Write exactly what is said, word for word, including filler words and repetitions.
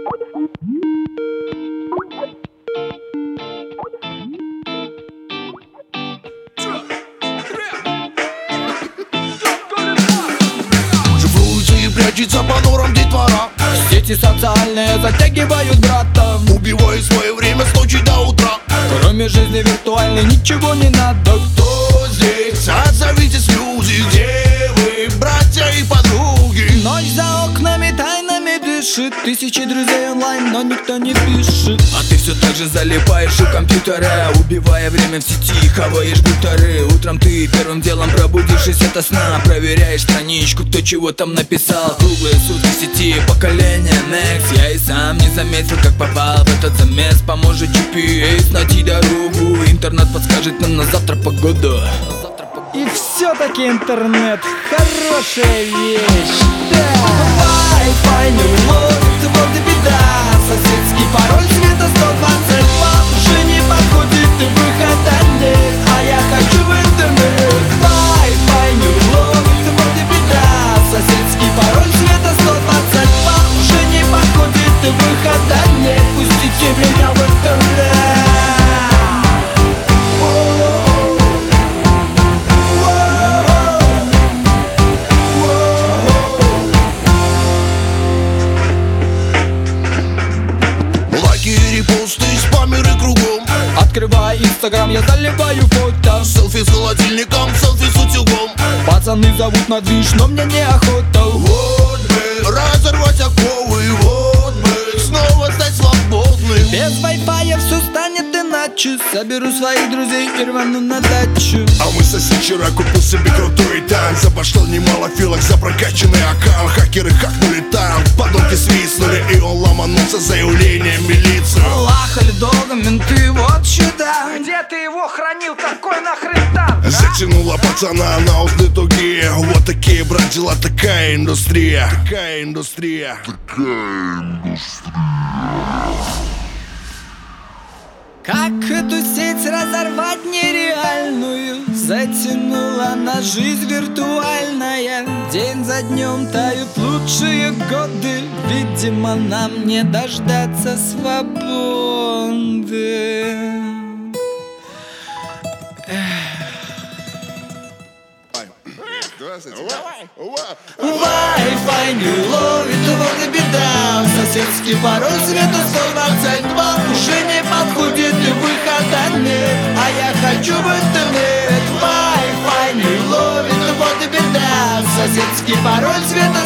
Прячется по норам детвора. Сети социальные затягивают брата. Убивая свое время с ночи до утра. Кроме жизни виртуальной ничего не надо. Кто здесь? Отзовитесь, люди, где вы, братья и подруги? Ночь за окнами тайнами дышит. Тысячи друзей онлайн, но никто не пишет. А ты все так же залипаешь у компьютера, убивая время в сети, хаваешь бутары. Утром ты первым делом, пробудившись ото сна, проверяешь страничку, кто чего там написал. Круглые сутки в сети, поколение Next. Я и сам не заметил, как попал в этот замес. Поможет джи пи эс найти дорогу. Интернет подскажет нам на завтра погоду. И все-таки интернет хорошая вещь, да. Wi-Fi не ловит, вот и беда. Соседский пароль цвета сто двадцать два уже не подходит, и выхода нет. А я хочу в интернет. Wi-Fi не ловит, вот и беда. Соседский пароль цвета сто двадцать два уже не подходит, и выхода нет. Пустите меня в интернет. Репосты, спамеры кругом. Открывая инстаграм, я заливаю фото. Селфи с холодильником, селфи с утюгом. Пацаны зовут на движ, но мне неохота. Вот бы разорвать оковы, вот бы снова стать свободным. Без вай-фая все станет иначе. Соберу своих друзей и рвану на дачу. А мы сосед вчера купил себе крутой танк. Обошло немало филок за прокачанный аккаунт. Хакеры хакнули танк, подонки свистнули, и он ломанулся заявлением милиции. Лахали долго менты, вот сюда. Где ты его хранил, такой нахрен танк? Затянула пацана на узлы тугие. Вот такие, брат, дела, такая индустрия. Такая индустрия. Такая индустрия. Как эту сеть разорвать нереальную? Затянула на жизнь виртуальная. День за днем тают лучшие годы. Видимо, нам не дождаться свободы. Wi-Fi не ловит, вот и беда. Соседский пароль цвета сто двадцать два уже не подходит, и выхода нет. А я хочу в интернет. Wi-Fi не ловит, вот и беда. Соседский пароль цвета